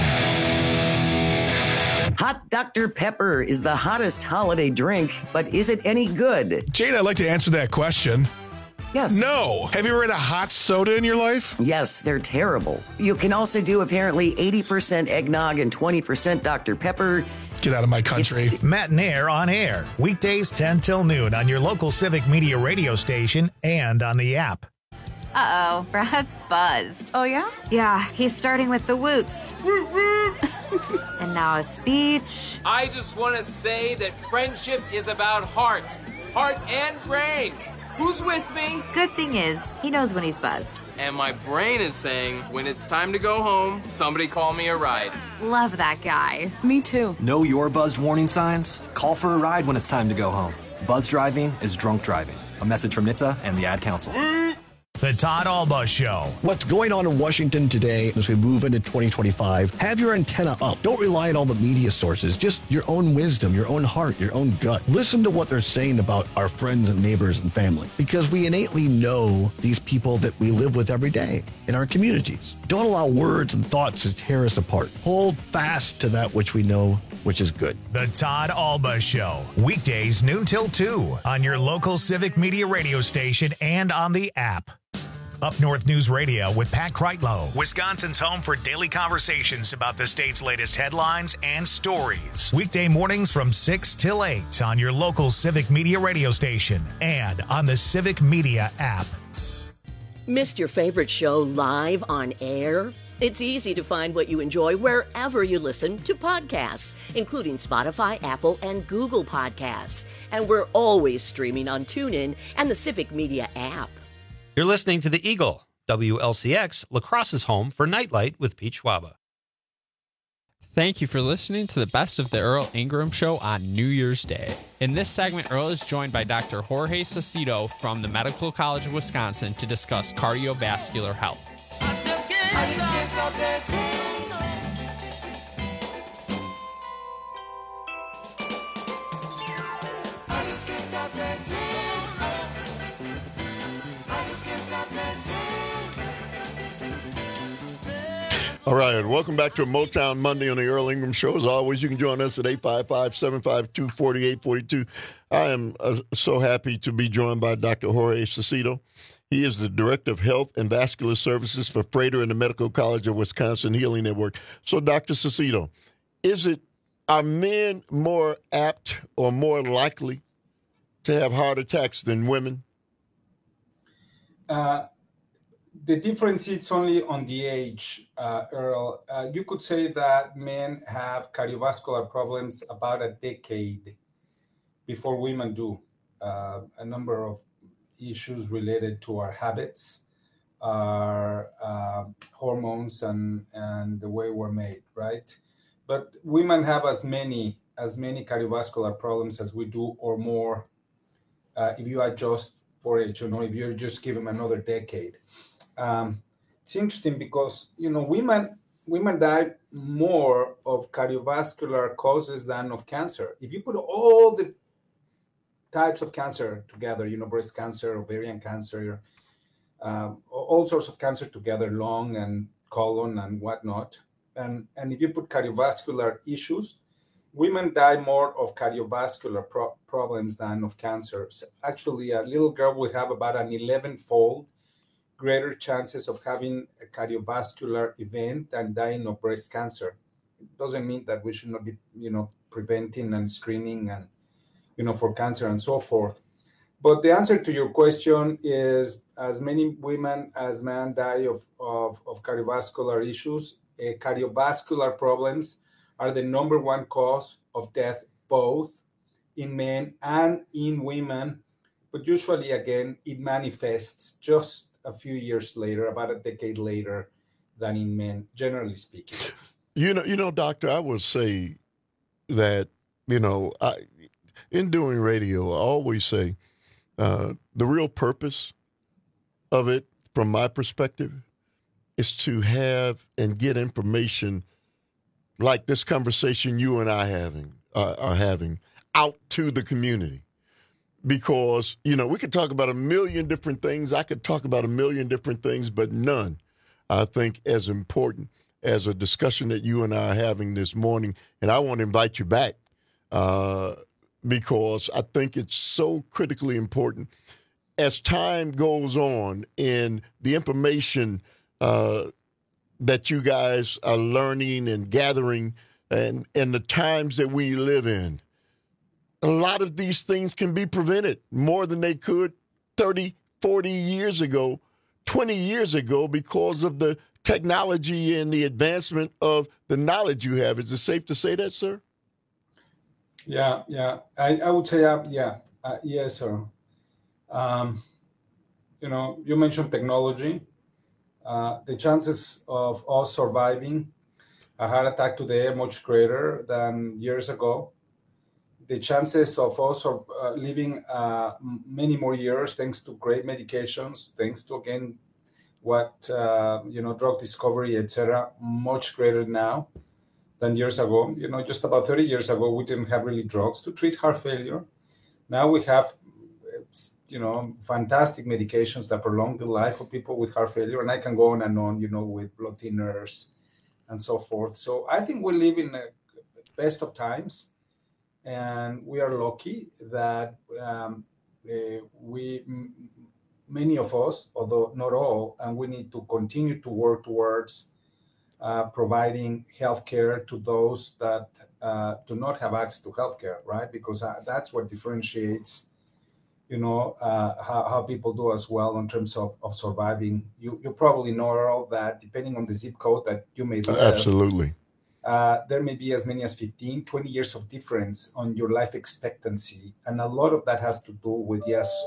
Hot Dr. Pepper is the hottest holiday drink, but is it any good? Jane, I'd like to answer that question. Yes. No. Have you ever had a hot soda in your life? Yes, they're terrible. You can also do apparently 80% eggnog and 20% Dr. Pepper. Get out of my country. Matt Nair on air. Weekdays 10 till noon on your local Civic Media radio station and on the app. Uh-oh, Brad's buzzed. Oh, yeah? Yeah, he's starting with the woots. And now a speech. I just want to say that friendship is about heart and brain. Who's with me? Good thing is, he knows when he's buzzed. And my brain is saying, when it's time to go home, somebody call me a ride. Love that guy. Me too. Know your buzzed warning signs? Call for a ride when it's time to go home. Buzz driving is drunk driving. A message from NHTSA and the Ad Council. The Todd Alba Show. What's going on in Washington today as we move into 2025? Have your antenna up. Don't rely on all the media sources. Just your own wisdom, your own heart, your own gut. Listen to what they're saying about our friends and neighbors and family, because we innately know these people that we live with every day in our communities. Don't allow words and thoughts to tear us apart. Hold fast to that which we know, which is good. The Todd Alba Show. Weekdays noon till 2 on your local Civic Media radio station and on the app. Up North News Radio with Pat Kreitlow, Wisconsin's home for daily conversations about the state's latest headlines and stories. Weekday mornings from 6 till 8 on your local Civic Media radio station and on the Civic Media app. Missed your favorite show live on air? It's easy to find what you enjoy wherever you listen to podcasts, including Spotify, Apple, and Google Podcasts. And we're always streaming on TuneIn and the Civic Media app. You're listening to The Eagle, WLCX, La Crosse's home for Nightlight with Pete Schwaba. Thank you for listening to the Best of the Earl Ingram Show on New Year's Day. In this segment, Earl is joined by Dr. Jorge Cecito from the Medical College of Wisconsin to discuss cardiovascular health. All right, welcome back to a Motown Monday on the Earl Ingram Show. As always, you can join us at 855-752-4842. I am so happy to be joined by Dr. Jorge Cecito. He is the Director of Health and Vascular Services for Freighter and the Medical College of Wisconsin Healing Network. So, Dr. Cecito, are men more apt or more likely to have heart attacks than women? The difference is only on the age, Earl. You could say that men have cardiovascular problems about a decade before women do. A number of issues related to our habits, our hormones, and the way we're made, right? But women have as many cardiovascular problems as we do, or more, if you adjust for age, if you just give them another decade. It's interesting because, women die more of cardiovascular causes than of cancer. If you put all the types of cancer together, breast cancer, ovarian cancer, all sorts of cancer together, lung and colon and whatnot, and if you put cardiovascular issues, women die more of cardiovascular problems than of cancer. So actually, a little girl would have about an 11-fold greater chances of having a cardiovascular event than dying of breast cancer. It doesn't mean that we should not be, preventing and screening and, for cancer and so forth. But the answer to your question is as many women as men die of cardiovascular issues. Cardiovascular problems are the number one cause of death, both in men and in women. But usually, again, it manifests just a few years later, about a decade later than in men, generally speaking. Doctor, I would say that, in doing radio, I always say the real purpose of it, from my perspective, is to have and get information like this conversation you and I are having out to the community. Because, we could talk about a million different things. I could talk about a million different things, but none, I think, as important as a discussion that you and I are having this morning. And I want to invite you back because I think it's so critically important. As time goes on and the information that you guys are learning and gathering and the times that we live in, a lot of these things can be prevented more than they could 30, 40 years ago, 20 years ago, because of the technology and the advancement of the knowledge you have. Is it safe to say that, sir? Yeah. I would say, yes, sir. You mentioned technology. The chances of us surviving a heart attack today are much greater than years ago. the chances of us living many more years, thanks to great medications, thanks to, again, drug discovery, etc., much greater now than years ago. Just about 30 years ago, we didn't have really drugs to treat heart failure. Now we have, fantastic medications that prolong the life of people with heart failure. And I can go on and on, with blood thinners and so forth. So I think we live in the best of times. And we are lucky that many of us, although not all, and we need to continue to work towards providing healthcare to those that do not have access to healthcare, right? Because that's what differentiates, how people do as well in terms of surviving. You probably know, Earl, that depending on the zip code that you may live, absolutely, there may be as many as 15, 20 years of difference on your life expectancy. And a lot of that has to do with,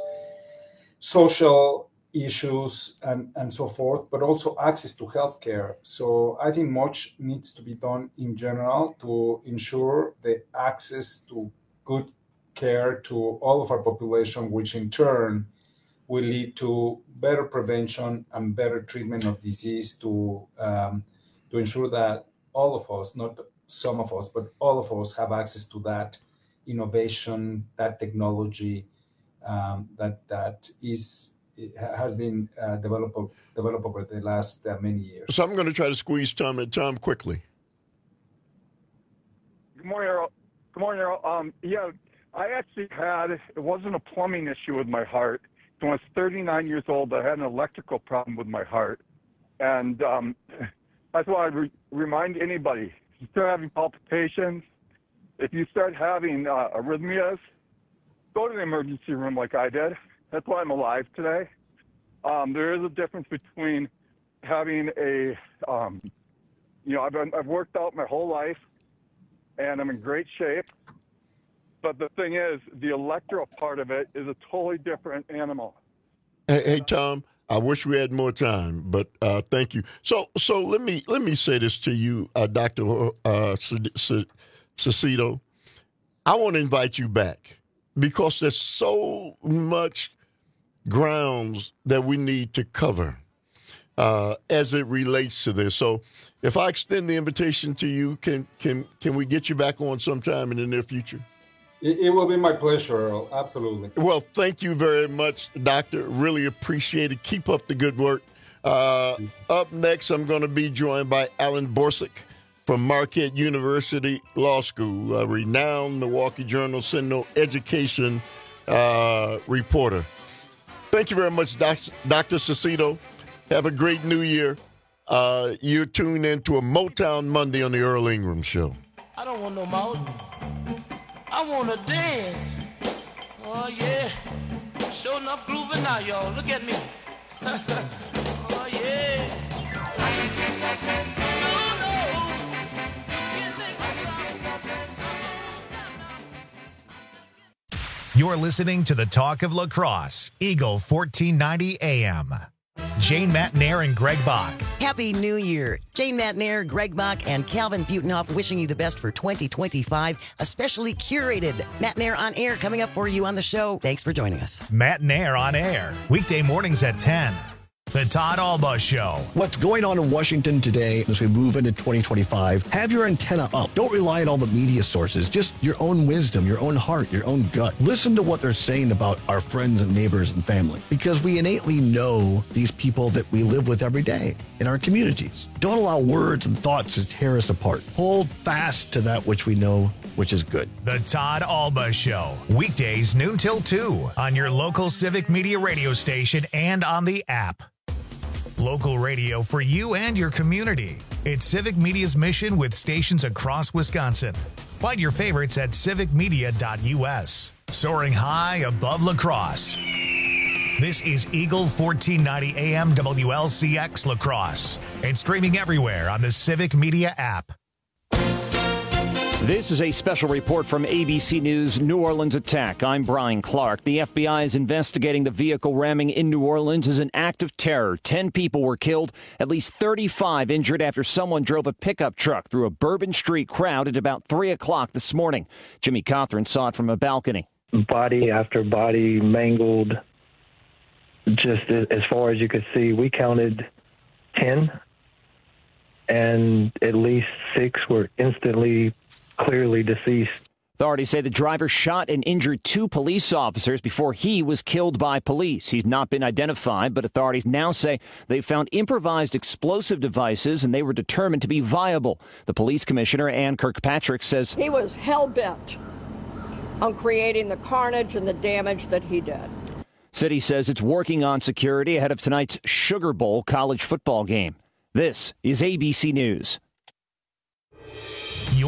social issues and so forth, but also access to healthcare. So I think much needs to be done in general to ensure the access to good care to all of our population, which in turn will lead to better prevention and better treatment of disease to ensure that all of us, not some of us, but all of us have access to that innovation, that technology that has been developed over the last many years. So I'm going to try to squeeze Tom quickly. Good morning, Earl. I actually it wasn't a plumbing issue with my heart. When I was 39 years old, I had an electrical problem with my heart. And that's why I remind anybody, if you start having palpitations, if you start having arrhythmias, go to the emergency room like I did. That's why I'm alive today. There is a difference between having I've worked out my whole life, and I'm in great shape. But the thing is, the electoral part of it is a totally different animal. Hey, Tom, I wish we had more time, but thank you. So let me say this to you, Dr. Saucedo. I want to invite you back because there's so much grounds that we need to cover as it relates to this. So if I extend the invitation to you, can we get you back on sometime in the near future? It will be my pleasure, Earl. Absolutely. Well, thank you very much, Doctor. Really appreciate it. Keep up the good work. Up next, I'm going to be joined by Alan Borsig from Marquette University Law School, a renowned Milwaukee Journal Sentinel education reporter. Thank you very much, Dr. Saucedo. Have a great new year. You're tuned in to a Motown Monday on the Earl Ingram Show. I don't want no more. I want to dance. Oh, yeah. Sure enough grooving now, y'all. Look at me. Oh, yeah. I just can't stop dancing. You're listening to the Talk of Lacrosse, Eagle 1490 AM. Jane Matnair and Greg Bach. Happy New Year. Jane Matnair, Greg Bach, and Calvin Butenhoff wishing you the best for 2025. A specially curated Matnair on Air coming up for you on the show. Thanks for joining us. Matnair on Air, weekday mornings at 10. The Todd Alba Show. What's going on in Washington today as we move into 2025? Have your antenna up. Don't rely on all the media sources. Just your own wisdom, your own heart, your own gut. Listen to what they're saying about our friends and neighbors and family, because we innately know these people that we live with every day in our communities. Don't allow words and thoughts to tear us apart. Hold fast to that which we know, which is good. The Todd Alba Show. Weekdays noon till 2 on your local Civic Media radio station and on the app. Local radio for you and your community. It's Civic Media's mission with stations across Wisconsin. Find your favorites at civicmedia.us. Soaring high above lacrosse. This is Eagle 1490 AM WLCX Lacrosse. And streaming everywhere on the Civic Media app. This is a special report from ABC News New Orleans attack. I'm Brian Clark. The FBI is investigating the vehicle ramming in New Orleans as an act of terror. 10 people were killed, at least 35 injured after someone drove a pickup truck through a Bourbon Street crowd at about 3 o'clock this morning. Jimmy Cothran saw it from a balcony. Body after body mangled, just as far as you could see. We counted 10, and at least 6 were instantly clearly deceased. Authorities say the driver shot and injured 2 police officers before he was killed by police. He's not been identified, but authorities now say they found improvised explosive devices and they were determined to be viable. The police commissioner, Ann Kirkpatrick, says he was hell-bent on creating the carnage and the damage that he did. City says it's working on security ahead of tonight's Sugar Bowl college football game. This is ABC News.